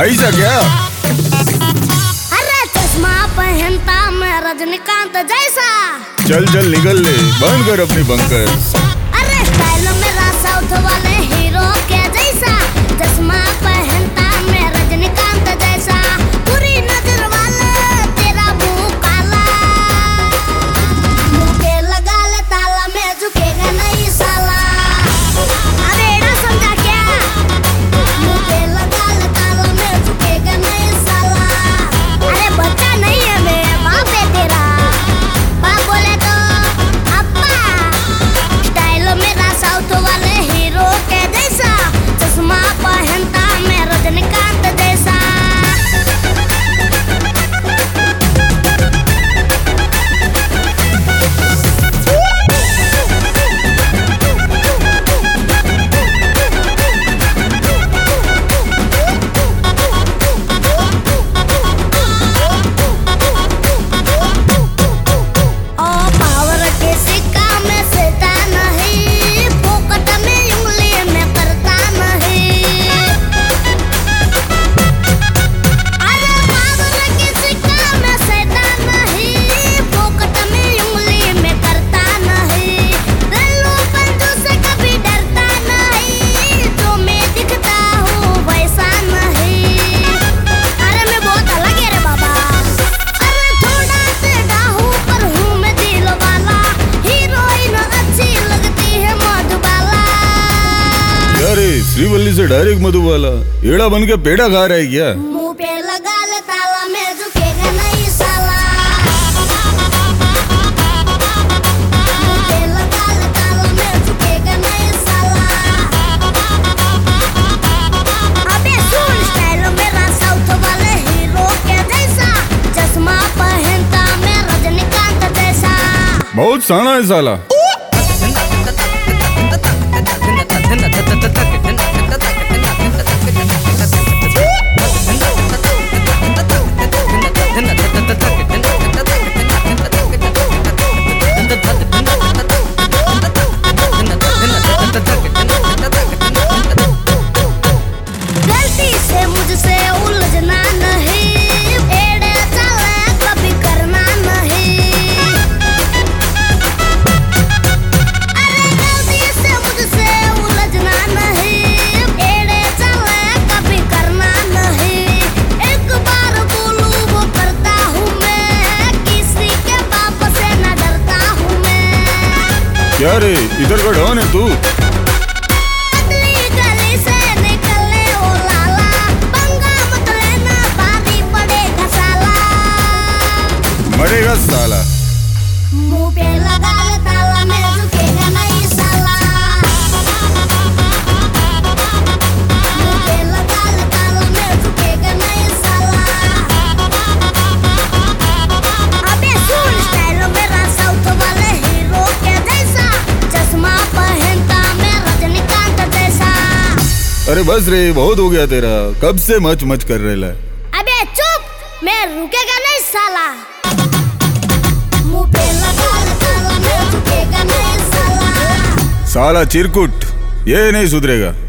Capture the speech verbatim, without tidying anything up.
ऐसा क्या? अरे चश्मा पहनता मैं रजनीकांत जैसा। चल चल निकल ले, बंद कर अपनी बंकर। अरे स्टाइल मेरा साउथ वाले हीरो के जैसा। चश्मा पहनता मैं रजनीकांत जैसा। पूरी नजर वाले तेरा मुंह काला। मुंह पे लगा ले ताला, मैं झुकेगा नहीं साला। अरे एड़ा समझा क्या? मुंह पे लगा ले ताला, मैं झुकेगा नहीं साला। अरे बच्चा नहीं है मैं, बाप है तेरा। बाप बोले तो अब्बा। स्टाइल मेरा साउथ वाले हीरो के जैसा। चश्मा पहनता मैं रजनीकांत जैसा। अरे श्रीवल्ली से डायरेक्ट मधुबाला, एड़ा बन के पेड़ा खा रहा है क्या? मुंह पे लगा ले ताला, मैं झुकेगा नहीं साला। मुंह पे लगा ले ताला, मैं झुकेगा नहीं साला। अबे सुन, स्टाइल मेरा साउथ वाले हीरो के जैसा। चश्मा पहनता मैं रजनीकांत जैसा। बहुत साना है साला। गलती से मुझसे उलझना नहीं, एड़े चले कभी करना नहीं। अरे गलती से मुझसे उलझना नहीं, एड़े चले कभी करना नहीं। एक बार बोलूं वो करता हूँ मैं, किसी के बाप से न डरता हूँ मैं। क्या रे, इधर का डॉन है तू? अगली गली से निकले ओ लाला, पंगा मत लेना, भारी पड़ेगा साला। मरेगा साला। मुंह पे लगा ले ताला, मैं झुकेगा नहीं साला। मुंह पे लगा ले ताला, मैं झुकेगा नहीं साला। अबे सुन, स्टाइल मेरा साउथ वाले हीरो के जैसा। चश्मा पहनता मैं रजनीकांत जैसा। अरे बस रे, बहुत हो गया तेरा, कब से मच मच कर रहे ला। अबे चुप, मैं रुकेगा नहीं साला। मुंह पे लगा ले ताला, मैं झुकेगा नहीं साला। साला चिरकुट, ये नहीं सुधरेगा।